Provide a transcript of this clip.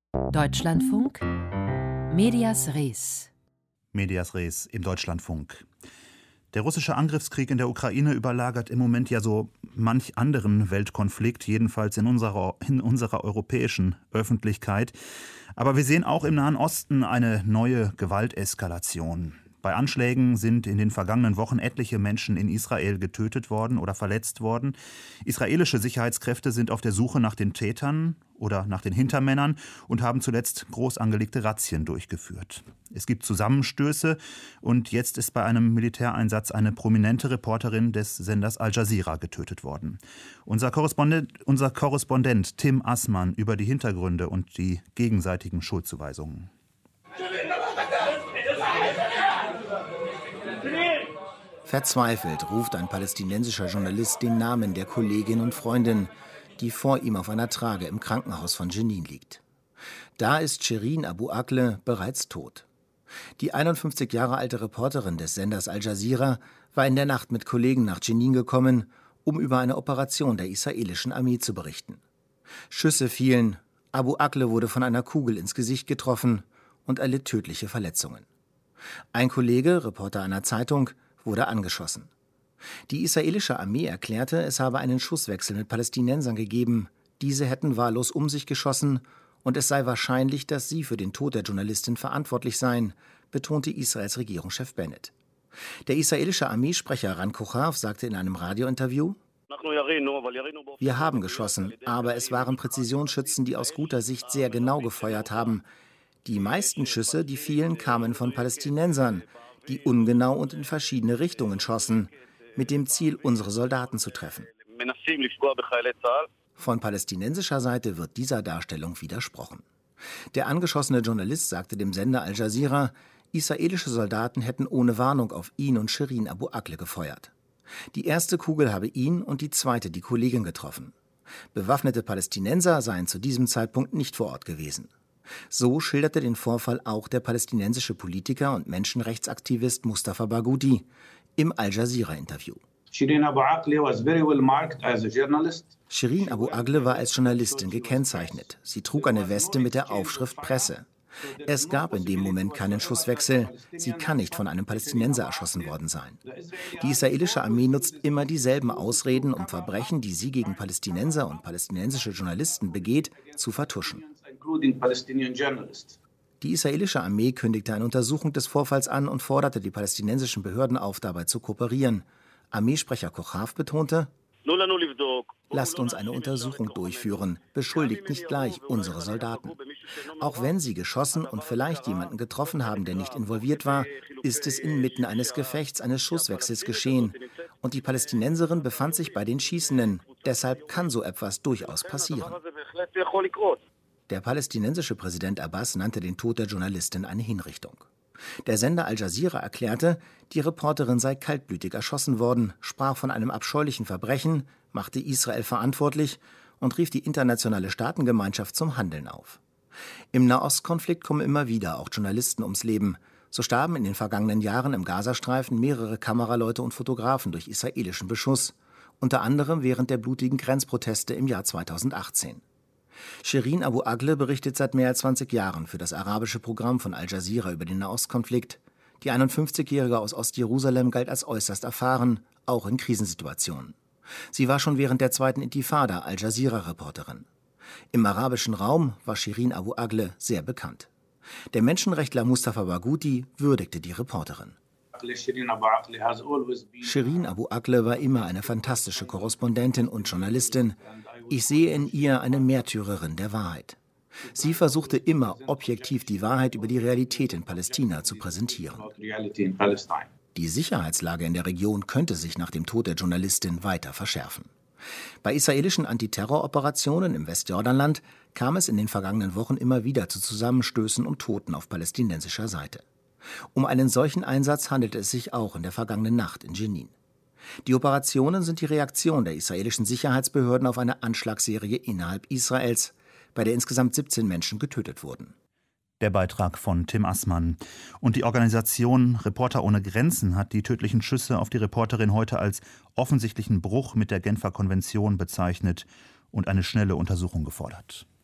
Deutschlandfunk Medias Res. Medias Res im Deutschlandfunk. Der russische Angriffskrieg in der Ukraine überlagert im Moment ja so manch anderen Weltkonflikt, jedenfalls in unserer europäischen Öffentlichkeit. Aber wir sehen auch im Nahen Osten eine neue Gewalteskalation. Bei Anschlägen sind in den vergangenen Wochen etliche Menschen in Israel getötet worden oder verletzt worden. Israelische Sicherheitskräfte sind auf der Suche nach den Tätern oder nach den Hintermännern und haben zuletzt groß angelegte Razzien durchgeführt. Es gibt Zusammenstöße und jetzt ist bei einem Militäreinsatz eine prominente Reporterin des Senders Al Jazeera getötet worden. Unser Korrespondent Tim Assmann über die Hintergründe und die gegenseitigen Schuldzuweisungen. Verzweifelt ruft ein palästinensischer Journalist den Namen der Kollegin und Freundin, die vor ihm auf einer Trage im Krankenhaus von Jenin liegt. Da ist Shirin Abu Akleh bereits tot. Die 51 Jahre alte Reporterin des Senders Al Jazeera war in der Nacht mit Kollegen nach Jenin gekommen, um über eine Operation der israelischen Armee zu berichten. Schüsse fielen, Abu Akleh wurde von einer Kugel ins Gesicht getroffen und erlitt tödliche Verletzungen. Ein Kollege, Reporter einer Zeitung, wurde angeschossen. Die israelische Armee erklärte, es habe einen Schusswechsel mit Palästinensern gegeben. Diese hätten wahllos um sich geschossen und es sei wahrscheinlich, dass sie für den Tod der Journalistin verantwortlich seien, betonte Israels Regierungschef Bennett. Der israelische Armeesprecher Ran Kochav sagte in einem Radiointerview: Wir haben geschossen, aber es waren Präzisionsschützen, die aus guter Sicht sehr genau gefeuert haben. Die meisten Schüsse, die fielen, kamen von Palästinensern, die ungenau und in verschiedene Richtungen schossen, mit dem Ziel, unsere Soldaten zu treffen. Von palästinensischer Seite wird dieser Darstellung widersprochen. Der angeschossene Journalist sagte dem Sender Al Jazeera, israelische Soldaten hätten ohne Warnung auf ihn und Shirin Abu Akleh gefeuert. Die erste Kugel habe ihn und die zweite die Kollegin getroffen. Bewaffnete Palästinenser seien zu diesem Zeitpunkt nicht vor Ort gewesen. So schilderte den Vorfall auch der palästinensische Politiker und Menschenrechtsaktivist Mustafa Barghouti im Al Jazeera-Interview. Shirin Abu Akleh war als Journalistin gekennzeichnet. Sie trug eine Weste mit der Aufschrift Presse. Es gab in dem Moment keinen Schusswechsel. Sie kann nicht von einem Palästinenser erschossen worden sein. Die israelische Armee nutzt immer dieselben Ausreden, um Verbrechen, die sie gegen Palästinenser und palästinensische Journalisten begeht, zu vertuschen. Die israelische Armee kündigte eine Untersuchung des Vorfalls an und forderte die palästinensischen Behörden auf, dabei zu kooperieren. Armeesprecher Kochav betonte: Lasst uns eine Untersuchung durchführen, beschuldigt nicht gleich unsere Soldaten. Auch wenn sie geschossen und vielleicht jemanden getroffen haben, der nicht involviert war, ist es inmitten eines Gefechts, eines Schusswechsels geschehen. Und die Palästinenserin befand sich bei den Schießenden. Deshalb kann so etwas durchaus passieren. Der palästinensische Präsident Abbas nannte den Tod der Journalistin eine Hinrichtung. Der Sender Al Jazeera erklärte, die Reporterin sei kaltblütig erschossen worden, sprach von einem abscheulichen Verbrechen, machte Israel verantwortlich und rief die internationale Staatengemeinschaft zum Handeln auf. Im Nahostkonflikt kommen immer wieder auch Journalisten ums Leben. So starben in den vergangenen Jahren im Gazastreifen mehrere Kameraleute und Fotografen durch israelischen Beschuss, unter anderem während der blutigen Grenzproteste im Jahr 2018. Shirin Abu Akleh berichtet seit mehr als 20 Jahren für das arabische Programm von Al Jazeera über den Nahostkonflikt. Die 51-Jährige aus Ostjerusalem galt als äußerst erfahren, auch in Krisensituationen. Sie war schon während der zweiten Intifada Al Jazeera-Reporterin. Im arabischen Raum war Shirin Abu Akleh sehr bekannt. Der Menschenrechtler Mustafa Barghouti würdigte die Reporterin. Shirin Abu Akleh war immer eine fantastische Korrespondentin und Journalistin. Ich sehe in ihr eine Märtyrerin der Wahrheit. Sie versuchte immer, objektiv die Wahrheit über die Realität in Palästina zu präsentieren. Die Sicherheitslage in der Region könnte sich nach dem Tod der Journalistin weiter verschärfen. Bei israelischen Antiterroroperationen im Westjordanland kam es in den vergangenen Wochen immer wieder zu Zusammenstößen und Toten auf palästinensischer Seite. Um einen solchen Einsatz handelte es sich auch in der vergangenen Nacht in Jenin. Die Operationen sind die Reaktion der israelischen Sicherheitsbehörden auf eine Anschlagsserie innerhalb Israels, bei der insgesamt 17 Menschen getötet wurden. Der Beitrag von Tim Assmann. Und die Organisation Reporter ohne Grenzen hat die tödlichen Schüsse auf die Reporterin heute als offensichtlichen Bruch mit der Genfer Konvention bezeichnet und eine schnelle Untersuchung gefordert.